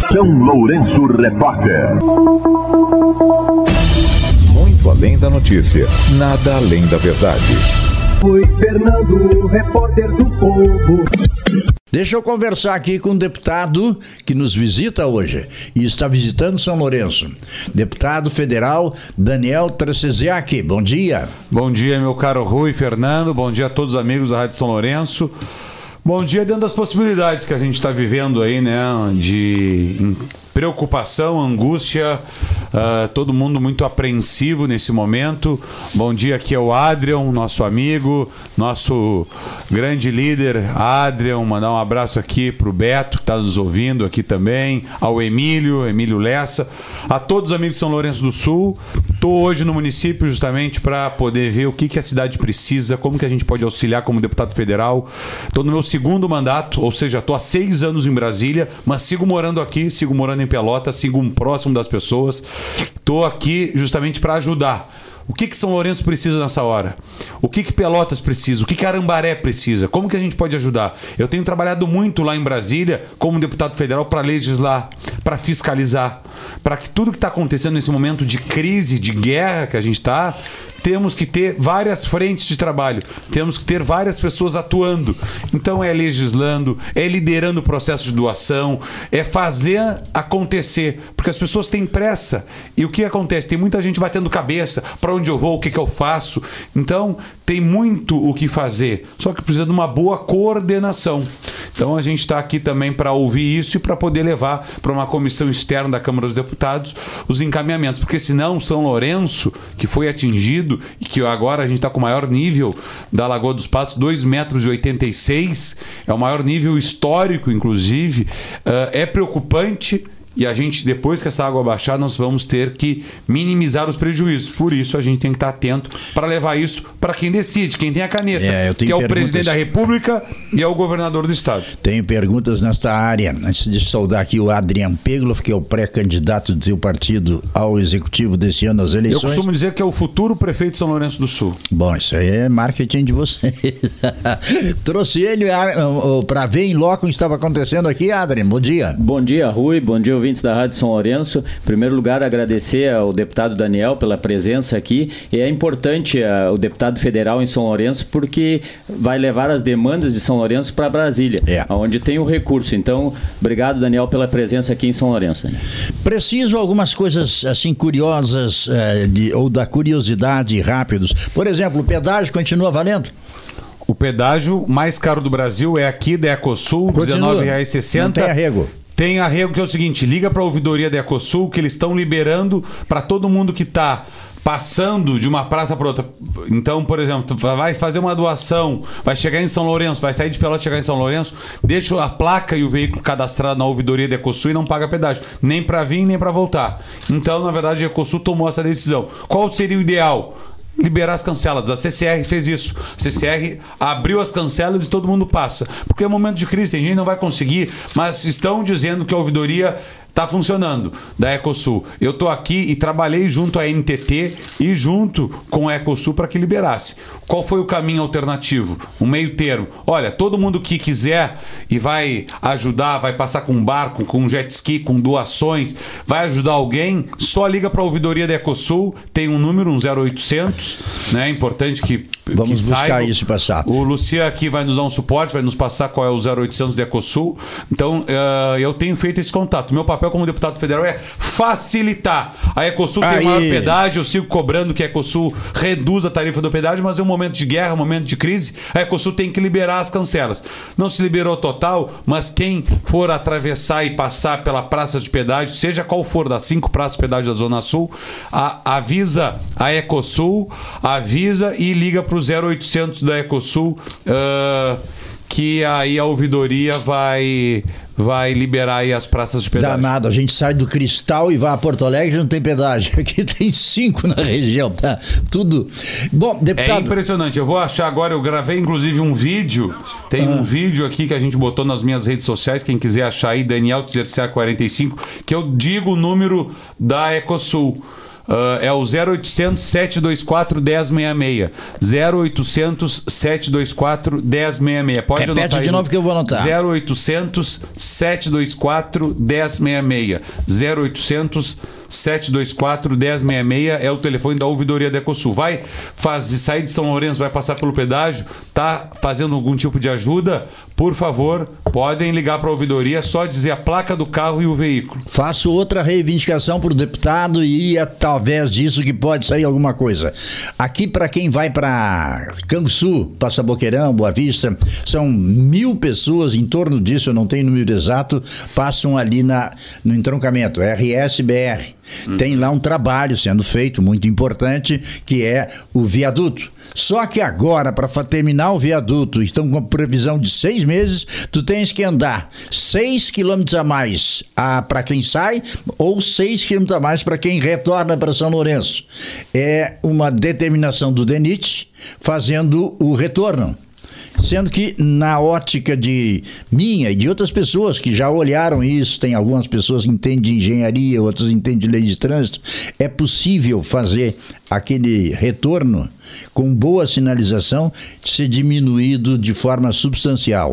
São Lourenço Repórter. Muito além da notícia, nada além da verdade. Foi Fernando, repórter do Povo. Deixa eu conversar aqui com um deputado que nos visita hoje e está visitando São Lourenço. Deputado federal Daniel Treceziak. Bom dia. Bom dia, meu caro Rui Fernando. Bom dia a todos os amigos da Rádio São Lourenço. Bom dia dentro das possibilidades que a gente está vivendo aí, né? De preocupação, angústia, todo mundo muito apreensivo nesse momento. Bom dia, aqui é o Adrian, nosso amigo, nosso grande líder, Adrian. Mandar um abraço aqui pro Beto, que está nos ouvindo aqui também, ao Emílio Lessa, a todos os amigos de São Lourenço do Sul. Estou hoje no município justamente para poder ver o que a cidade precisa, como que a gente pode auxiliar como deputado federal. Estou no meu segundo mandato, ou seja, estou há 6 anos em Brasília, mas sigo morando aqui, sigo morando em Pelotas, sigo próximo das pessoas. Estou aqui justamente para ajudar. O que São Lourenço precisa nessa hora? O que Pelotas precisa? O que Arambaré precisa? Como que a gente pode ajudar? Eu tenho trabalhado muito lá em Brasília como deputado federal para legislar, para fiscalizar, para que tudo que está acontecendo nesse momento de crise, de guerra que a gente está, temos que ter várias frentes de trabalho, temos que ter várias pessoas atuando. Então é legislando, é liderando o processo de doação, é fazer acontecer, porque as pessoas têm pressa. E o que acontece? Tem muita gente batendo cabeça, para onde eu vou, o que eu faço. Então tem muito o que fazer, só que precisa de uma boa coordenação. Então a gente está aqui também para ouvir isso e para poder levar para uma comissão externa da Câmara dos Deputados os encaminhamentos, porque senão São Lourenço, que foi atingido e que agora a gente está com o maior nível da Lagoa dos Patos, 2,86 metros, é o maior nível histórico, inclusive, é preocupante. E a gente, depois que essa água baixar, nós vamos ter que minimizar os prejuízos. Por isso, a gente tem que estar atento para levar isso para quem decide, quem tem a caneta, que é o presidente da República e é o governador do estado. Tenho perguntas nesta área. Antes de saudar aqui o Adrian Pegloff, que é o pré-candidato do seu partido ao executivo desse ano nas eleições. Eu costumo dizer que é o futuro prefeito de São Lourenço do Sul. Bom, isso aí é marketing de vocês. Trouxe ele para ver em loco o que estava acontecendo aqui, Adrian. Bom dia. Bom dia, Rui. Bom dia, ouvintes da Rádio São Lourenço. Em primeiro lugar, agradecer ao deputado Daniel pela presença aqui. E é importante o deputado federal em São Lourenço porque vai levar as demandas de São Lourenço para Brasília, onde tem o recurso. Então, obrigado, Daniel, pela presença aqui em São Lourenço. Preciso algumas coisas assim curiosas ou da curiosidade rápidos. Por exemplo, o pedágio continua valendo? O pedágio mais caro do Brasil é aqui da Ecosul, R$19,60. Não tem arrego. Tem arrego, que é o seguinte: liga para a ouvidoria da Ecosul que eles estão liberando para todo mundo que está passando de uma praça para outra. Então, por exemplo, vai fazer uma doação, vai chegar em São Lourenço, vai sair de Pelotas e chegar em São Lourenço, deixa a placa e o veículo cadastrado na ouvidoria da Ecosul e não paga pedágio, nem para vir, nem para voltar. Então, na verdade, a Ecosul tomou essa decisão. Qual seria o ideal? Liberar as cancelas. A CCR fez isso. A CCR abriu as cancelas e todo mundo passa. Porque é momento de crise, tem gente que não vai conseguir, mas estão dizendo que a ouvidoria está funcionando, da Ecosul. Eu estou aqui e trabalhei junto à NTT e junto com a Ecosul para que liberasse. Qual foi o caminho alternativo? Um meio termo. Olha, todo mundo que quiser e vai ajudar, vai passar com um barco, com um jet ski, com doações, vai ajudar alguém, só liga para a ouvidoria da Ecosul, tem um número, um 0800, né? É importante que vamos buscar saiba. Isso e passar. O Lucia aqui vai nos dar um suporte, vai nos passar qual é o 0800 da Ecosul. Então, eu tenho feito esse contato. Meu papel como deputado federal é facilitar. A Ecosul tem maior pedágio, eu sigo cobrando que a Ecosul reduza a tarifa do pedágio, mas é um momento de guerra, um momento de crise, a Ecosul tem que liberar as cancelas. Não se liberou total, mas quem for atravessar e passar pela praça de pedágio, seja qual for das 5 praças de pedágio da Zona Sul, avisa a Ecosul, avisa e liga para o 0800 da Ecosul, que aí a ouvidoria vai liberar aí as praças de pedágio. Danado, a gente sai do Cristal e vai a Porto Alegre, não tem pedágio. Aqui tem 5 na região, tá? Tudo. Bom, deputado... É impressionante, eu vou achar agora, eu gravei inclusive um vídeo, tem um vídeo aqui que a gente botou nas minhas redes sociais, quem quiser achar aí, Daniel Treceziak 45, que eu digo o número da Ecosul. é o 0800 724 1066. 0800 724 1066. Pode Repete anotar de novo que eu vou anotar. 0800 724 1066. 0800 724 1066 é o telefone da ouvidoria da Ecosul. Vai sair de São Lourenço, vai passar pelo pedágio, tá fazendo algum tipo de ajuda? Por favor, podem ligar para a ouvidoria, só dizer a placa do carro e o veículo. Faço outra reivindicação para o deputado e através disso que pode sair alguma coisa. Aqui, para quem vai para Canguçu, Passa Boqueirão, Boa Vista, são 1.000 pessoas, em torno disso, eu não tenho número exato, passam ali no entroncamento, RS-BR. Tem lá um trabalho sendo feito, muito importante, que é o viaduto. Só que agora, para terminar o viaduto, estão com previsão de 6 meses, tu tens que andar 6 quilômetros a mais para quem sai ou 6 quilômetros a mais para quem retorna para São Lourenço. É uma determinação do DENIT fazendo o retorno. Sendo que na ótica de minha e de outras pessoas que já olharam isso, tem algumas pessoas que entendem de engenharia, outras entendem de lei de trânsito, é possível fazer aquele retorno com boa sinalização ser diminuído de forma substancial.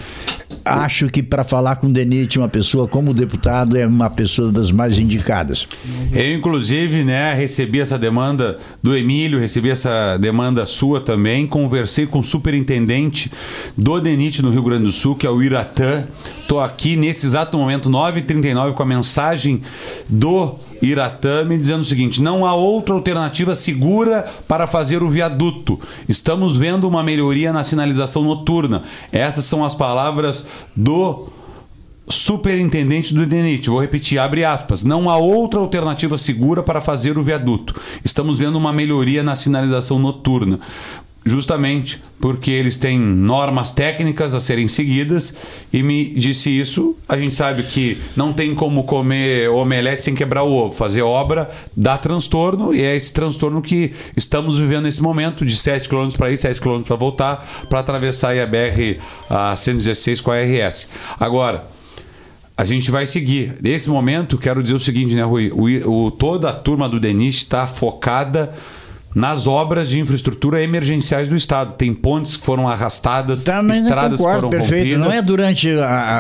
Acho que para falar com o DENIT, uma pessoa como o deputado é uma pessoa das mais indicadas. Eu, inclusive, recebi essa demanda do Emílio, recebi essa demanda sua também, conversei com o superintendente do DENIT no Rio Grande do Sul, que é o Iratã. Estou aqui nesse exato momento, 9h39, com a mensagem do Iratã me dizendo o seguinte: não há outra alternativa segura para fazer o viaduto. Estamos vendo uma melhoria na sinalização noturna. Essas são as palavras do superintendente do DENIT. Vou repetir, abre aspas: não há outra alternativa segura para fazer o viaduto. Estamos vendo uma melhoria na sinalização noturna. Justamente porque eles têm normas técnicas a serem seguidas, e me disse isso. A gente sabe que não tem como comer omelete sem quebrar o ovo. Fazer obra dá transtorno, e é esse transtorno que estamos vivendo nesse momento, de 7 km para ir, 7 km para voltar, para atravessar aí a BR-116 com a RS. Agora, a gente vai seguir. Nesse momento, quero dizer o seguinte, né, Rui? Toda a turma do DENIT está focada nas obras de infraestrutura emergenciais do Estado. Tem pontes que foram arrastadas, estradas que foram rompidas. Não é durante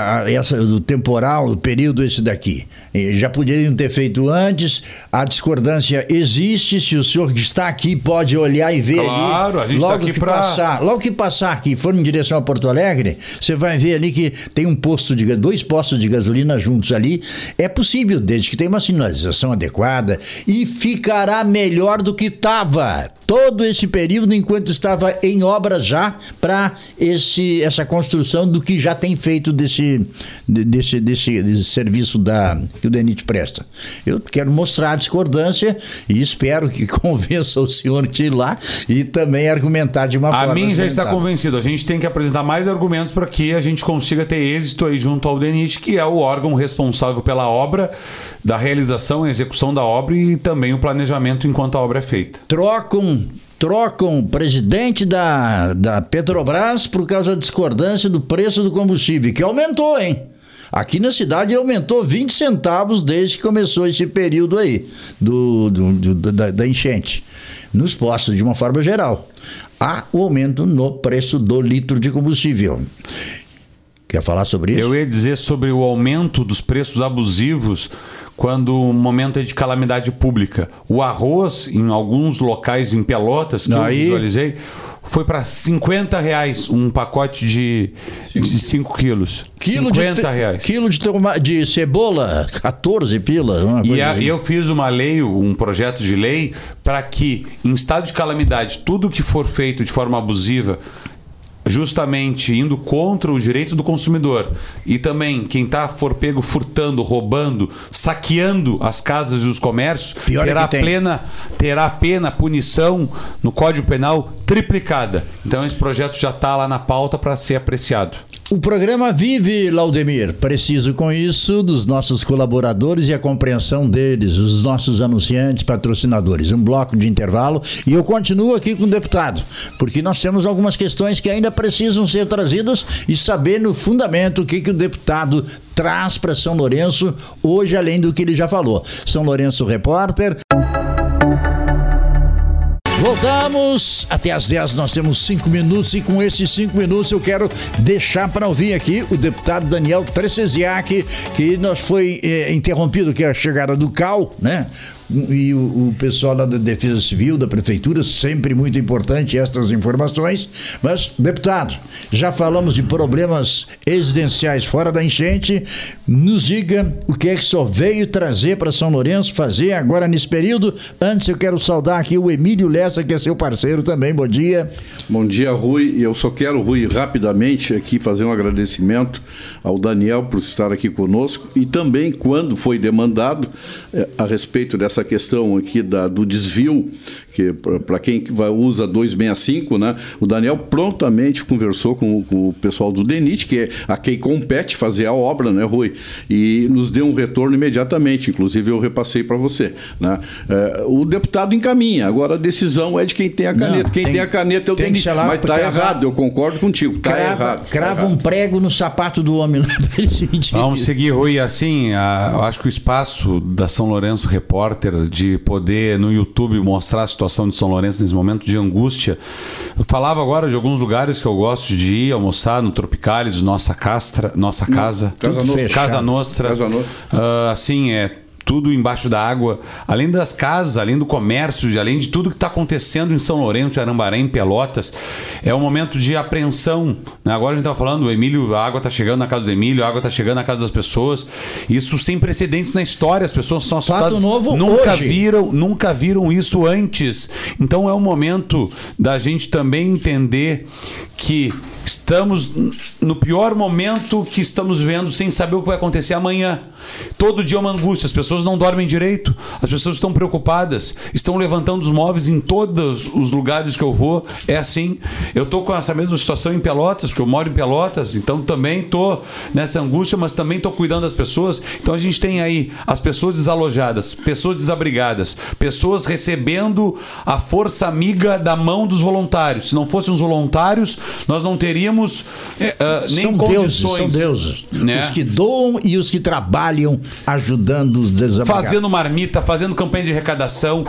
o temporal, o período esse daqui. Já poderiam ter feito antes. A discordância existe. Se o senhor que está aqui pode olhar e ver claro, ali. A gente logo está aqui para... Logo que passar aqui, for em direção a Porto Alegre, você vai ver ali que tem dois postos de gasolina juntos ali. É possível, desde que tenha uma sinalização adequada, e ficará melhor do que estava todo esse período, enquanto estava em obra já, para essa construção do que já tem feito desse serviço que o DENIT presta. Eu quero mostrar a discordância e espero que convença o senhor de ir lá e também argumentar de uma forma. A mim já está convencido. A gente tem que apresentar mais argumentos para que a gente consiga ter êxito aí junto ao DENIT, que é o órgão responsável pela obra, da realização e execução da obra, e também o planejamento enquanto a obra é feita. Trocam o presidente da Petrobras por causa da discordância do preço do combustível, que aumentou, hein? Aqui na cidade aumentou 20 centavos desde que começou esse período aí da enchente. Nos postos, de uma forma geral, há o aumento no preço do litro de combustível. Quer falar sobre isso? Eu ia dizer sobre o aumento dos preços abusivos quando o momento é de calamidade pública. O arroz, em alguns locais em Pelotas, que eu visualizei, foi para R$50 um pacote de 5 quilos. R$50. Quilo de cebola, 14 pila. Eu fiz um projeto de lei para que, em estado de calamidade, tudo que for feito de forma abusiva, justamente indo contra o direito do consumidor, e também quem for pego furtando, roubando, saqueando as casas e os comércios, terá a pena, punição no Código Penal triplicada. Então esse projeto já está lá na pauta para ser apreciado. O programa vive, Laudemir. Preciso com isso dos nossos colaboradores e a compreensão deles, os nossos anunciantes, patrocinadores. Um bloco de intervalo e eu continuo aqui com o deputado, porque nós temos algumas questões que ainda precisam ser trazidas e saber no fundamento o que o deputado traz para São Lourenço hoje, além do que ele já falou. São Lourenço Repórter. Voltamos até às 10, nós temos 5 minutos e com esses 5 minutos eu quero deixar para ouvir aqui o deputado Daniel Treceziak, que nós foi interrompido, que é a chegada do CAL, né? E o pessoal lá da Defesa Civil, da Prefeitura, sempre muito importante estas informações. Mas, deputado, já falamos de problemas residenciais fora da enchente. Nos diga o que é que só veio trazer para São Lourenço fazer agora nesse período. Antes eu quero saudar aqui o Emílio Lessa, que é seu parceiro também. Bom dia. Bom dia, Rui. Eu só quero, Rui, rapidamente aqui fazer um agradecimento ao Daniel por estar aqui conosco e também quando foi demandado a respeito dessa questão aqui do desvio, que para quem usa 265, né? O Daniel prontamente conversou com o pessoal do DENIT, que é a quem compete fazer a obra, né, Rui? E nos deu um retorno imediatamente, inclusive eu repassei para você, né? O deputado encaminha, agora a decisão é de quem tem a caneta. Não, quem tem a caneta é o DENIT, mas está errado, eu concordo contigo, está errado. Crava um prego no sapato do homem lá. Vamos seguir, Rui, assim, eu acho que o espaço da São Lourenço Repórter de poder no YouTube mostrar a situação de São Lourenço nesse momento de angústia. Eu falava agora de alguns lugares que eu gosto de ir almoçar, no Tropicales, Casa Nostra. Assim, tudo embaixo da água, além das casas, além do comércio, além de tudo que está acontecendo em São Lourenço, Arambarém, Pelotas, é um momento de apreensão, né? Agora a gente está falando, o Emílio, a água está chegando na casa do Emílio, a água está chegando na casa das pessoas, isso sem precedentes na história, as pessoas são assustadas, nunca viram isso antes. Então é um momento da gente também entender que estamos no pior momento que estamos vivendo, sem saber o que vai acontecer amanhã. Todo dia é uma angústia, as pessoas não dormem direito, as pessoas estão preocupadas, estão levantando os móveis em todos os lugares que eu vou. É assim, eu estou com essa mesma situação em Pelotas, porque eu moro em Pelotas, então também estou nessa angústia, mas também estou cuidando das pessoas. Então a gente tem aí as pessoas desalojadas, pessoas desabrigadas, pessoas recebendo a força amiga da mão dos voluntários. Se não fossem os voluntários, nós não teríamos nem condições. São deuses, né? Os que doam e os que trabalham ajudando os desabrigados. Fazendo marmita, fazendo campanha de arrecadação,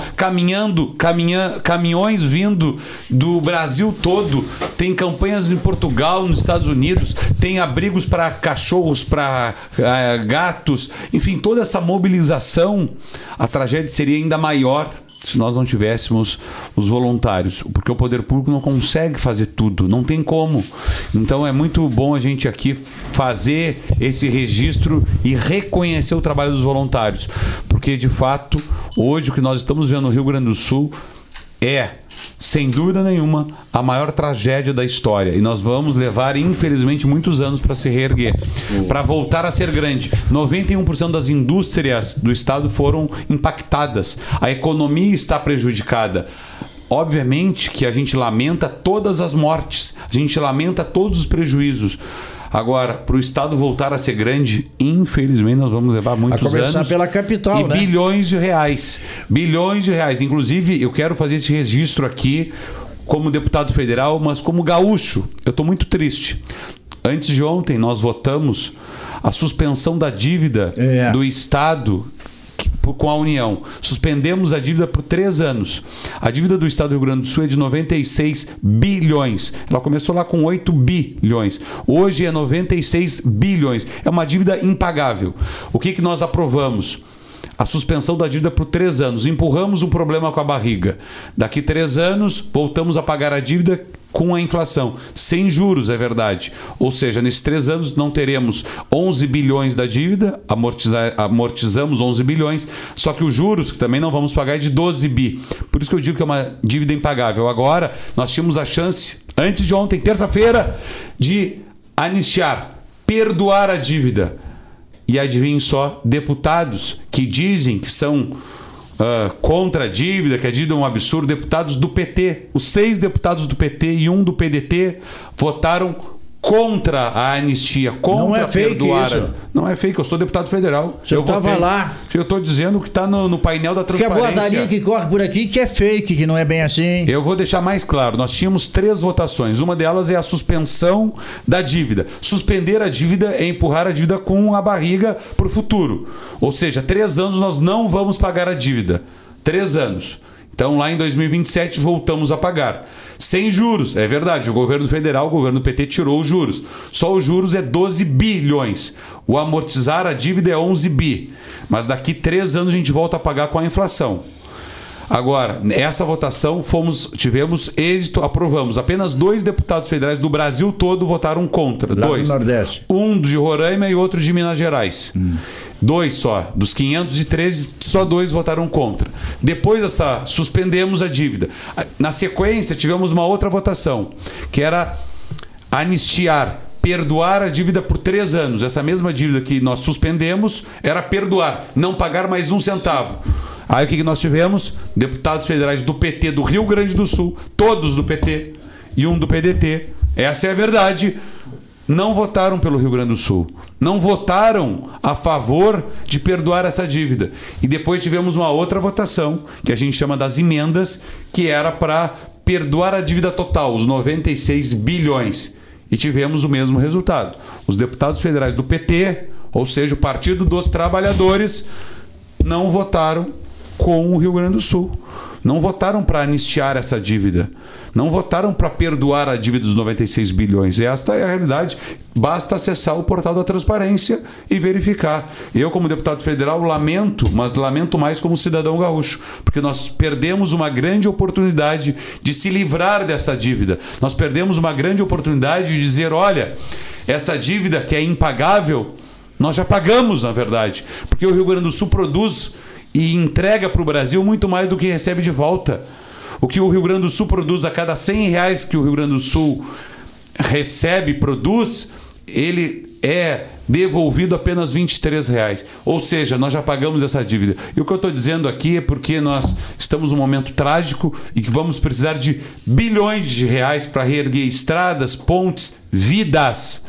caminhões vindo do Brasil todo. Tem campanhas em Portugal, nos Estados Unidos, tem abrigos para cachorros, para gatos, enfim, toda essa mobilização. A tragédia seria ainda maior se nós não tivéssemos os voluntários, porque o poder público não consegue fazer tudo, não tem como. Então é muito bom a gente aqui fazer esse registro e reconhecer o trabalho dos voluntários, porque de fato hoje o que nós estamos vendo no Rio Grande do Sul é, sem dúvida nenhuma, a maior tragédia da história. E nós vamos levar, infelizmente, muitos anos para se reerguer, para voltar a ser grande. 91% das indústrias do estado foram impactadas. A economia está prejudicada. Obviamente que a gente lamenta todas as mortes, a gente lamenta todos os prejuízos. Agora, para o estado voltar a ser grande, infelizmente nós vamos levar muitos anos. A começar pela capital, né? Bilhões de reais. Bilhões de reais. Inclusive, eu quero fazer esse registro aqui como deputado federal, mas como gaúcho. Eu estou muito triste. Antes de ontem, nós votamos a suspensão da dívida do estado com a União. Suspendemos a dívida por 3 anos. A dívida do estado do Rio Grande do Sul é de 96 bilhões. Ela começou lá com 8 bilhões. Hoje é 96 bilhões. É uma dívida impagável. O que nós aprovamos? A suspensão da dívida por 3 anos. Empurramos um problema com a barriga. Daqui 3 anos, voltamos a pagar a dívida com a inflação, sem juros, é verdade. Ou seja, nesses 3 anos não teremos 11 bilhões da dívida, amortizamos 11 bilhões, só que os juros, que também não vamos pagar, é de 12 bi. Por isso que eu digo que é uma dívida impagável. Agora, nós tínhamos a chance, antes de ontem, terça-feira, de anistiar, perdoar a dívida. E adivinhem só, deputados que dizem que são contra a dívida, que a dívida é um absurdo, deputados do PT, os 6 deputados do PT e 1 do PDT votaram contra a anistia, contra perdoar. Isso. Não é fake, eu sou deputado federal. Eu estava lá. Eu estou dizendo que está no painel da transparência. Que a boataria que corre por aqui que é fake, que não é bem assim. Eu vou deixar mais claro, nós tínhamos 3 votações, uma delas é a suspensão da dívida. Suspender a dívida é empurrar a dívida com a barriga para o futuro. Ou seja, 3 anos nós não vamos pagar a dívida. 3 anos. Então, lá em 2027, voltamos a pagar. Sem juros, é verdade. O governo federal, o governo do PT tirou os juros. Só os juros é 12 bilhões. O amortizar a dívida é 11 bi. Mas daqui 3 anos a gente volta a pagar com a inflação. Agora, essa votação tivemos êxito, aprovamos. Apenas 2 deputados federais do Brasil todo votaram contra. Lá 2. do Nordeste. Um de Roraima e outro de Minas Gerais. 2 só. Dos 513, só 2 votaram contra. Depois suspendemos a dívida. Na sequência, tivemos uma outra votação, que era anistiar, perdoar a dívida por 3 anos. Essa mesma dívida que nós suspendemos era perdoar, não pagar mais 1 centavo. Aí o que nós tivemos? Deputados federais do PT do Rio Grande do Sul, todos do PT e um do PDT. Essa é a verdade. Não votaram pelo Rio Grande do Sul. Não votaram a favor de perdoar essa dívida. E depois tivemos uma outra votação, que a gente chama das emendas, que era para perdoar a dívida total, os 96 bilhões. E tivemos o mesmo resultado. Os deputados federais do PT, ou seja, o Partido dos Trabalhadores, não votaram com o Rio Grande do Sul. Não votaram para anistiar essa dívida. Não votaram para perdoar a dívida dos 96 bilhões. E esta é a realidade. Basta acessar o portal da transparência e verificar. Eu, como deputado federal, lamento, mas lamento mais como cidadão gaúcho, porque nós perdemos uma grande oportunidade de se livrar dessa dívida. Nós perdemos uma grande oportunidade de dizer, olha, essa dívida que é impagável, nós já pagamos, na verdade, porque o Rio Grande do Sul produz e entrega para o Brasil muito mais do que recebe de volta. O que o Rio Grande do Sul produz a cada R$100 que o Rio Grande do Sul recebe, produz, ele é devolvido apenas R$23. Ou seja, nós já pagamos essa dívida. E o que eu estou dizendo aqui é porque nós estamos num momento trágico e que vamos precisar de bilhões de reais para reerguer estradas, pontes, vidas,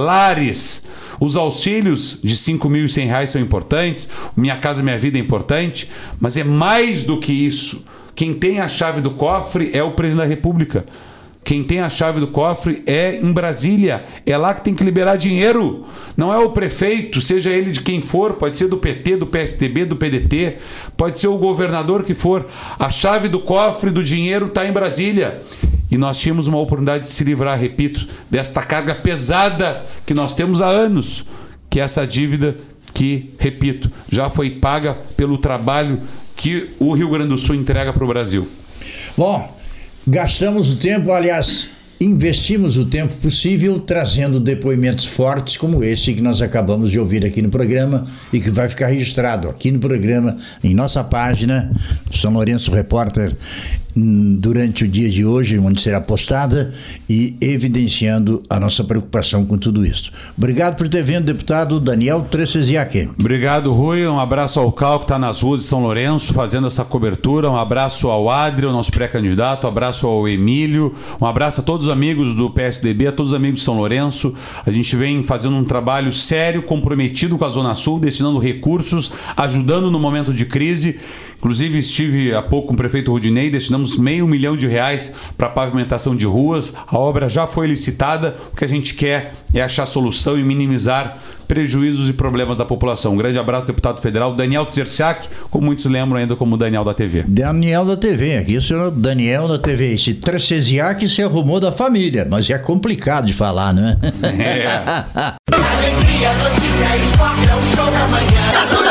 lares. Os auxílios de R$5.100 são importantes, Minha Casa Minha Vida é importante, mas é mais do que isso. Quem tem a chave do cofre é o presidente da República. Quem tem a chave do cofre é em Brasília. É lá que tem que liberar dinheiro. Não é o prefeito, seja ele de quem for, pode ser do PT, do PSDB, do PDT, pode ser o governador que for. A chave do cofre do dinheiro está em Brasília. E nós tínhamos uma oportunidade de se livrar, repito, desta carga pesada que nós temos há anos, que é essa dívida que, repito, já foi paga pelo trabalho que o Rio Grande do Sul entrega para o Brasil. Bom, gastamos o tempo, aliás, investimos o tempo possível trazendo depoimentos fortes como esse que nós acabamos de ouvir aqui no programa e que vai ficar registrado aqui no programa, em nossa página, São Lourenço Repórter, durante o dia de hoje, onde será postada, e evidenciando a nossa preocupação com tudo isso. Obrigado por ter vindo, deputado Daniel Treceziak. Obrigado, Rui. Um abraço ao Cal, que está nas ruas de São Lourenço fazendo essa cobertura. Um abraço ao Adriel, nosso pré-candidato. Um abraço ao Emílio. Um abraço a todos os amigos do PSDB, a todos os amigos de São Lourenço. A gente vem fazendo um trabalho sério, comprometido com a Zona Sul, destinando recursos, ajudando no momento de crise. Inclusive, estive há pouco com o prefeito Rudinei, destinamos R$500 mil para pavimentação de ruas. A obra já foi licitada. O que a gente quer é achar solução e minimizar prejuízos e problemas da população. Um grande abraço, deputado federal Daniel Treceziak, como muitos lembram ainda como Daniel da TV. Daniel da TV, aqui o senhor Daniel da TV. Esse Treceziak se arrumou da família, mas é complicado de falar, né? Alegria, notícia, esporte, é o show da manhã.